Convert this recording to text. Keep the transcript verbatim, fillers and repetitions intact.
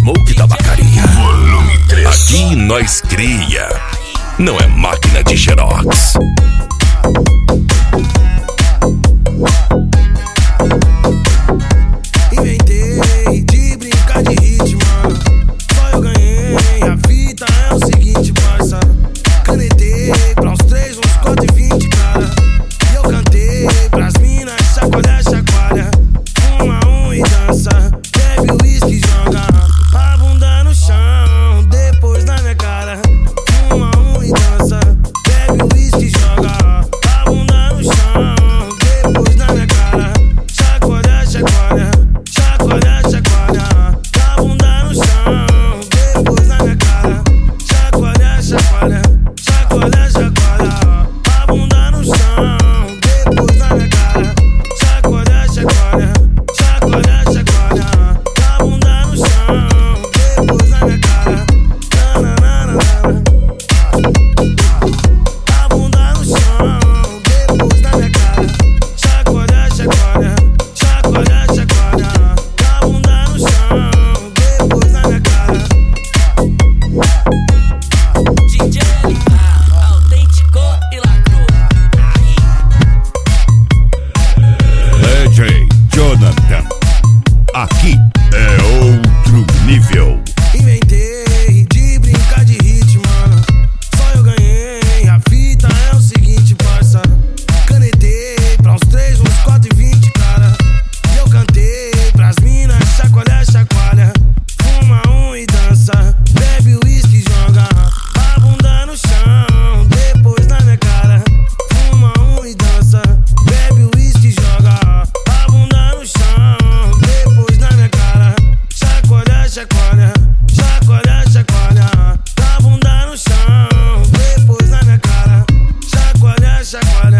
Smoke Tabacaria. Volume três. Aqui nós cria, não é máquina de xerox. Inventei de brincar de ritmo, só eu ganhei. A fita é o seguinte, parça. Canetei pra uns três, uns quatro e vinte, cara. E eu cantei pras minas, chacoalha, chacoalha. Fuma um e dança, bebe o uísque e joga a bunda no chão, depois na minha cara. Fuma um e dança, bebe o uísque e joga a bunda no chão, depois na minha cara. Chacoalha, chacoalha, chacoalha, chacoalha, a bunda no chão, depois na minha cara. Chacoalha, chacoalha, chacoalha, chacoalha, a bunda no chão, depois na minha cara. Chacoalha, chacoalha, chacoalha, chacoalha, a bunda no chão, depois na minha cara. Na, na, na, na. A bunda no chão, depois na minha cara. Chacoalha, chacoalha, chacoalha, chacoalha, a bunda no chão, depois na minha cara. D J autêntico e lacrou. D J Jonathan, aqui é outro nível. Inventei de brincar de ritmo, só eu ganhei. A fita é o seguinte, parça. Canetei pra uns três, uns quatro e vinte, cara. E eu cantei pras minas, chacoalha, chacoalha. Fuma um e dança, bebe o uísque e joga a bunda no chão, depois na minha cara. Fuma um e dança, bebe o uísque e joga a bunda no chão, depois na minha cara. Chacoalha, chacoalha, chacoalha, chacoalha, a bunda no chão, depois na minha cara. Chacoalha, chacoalha,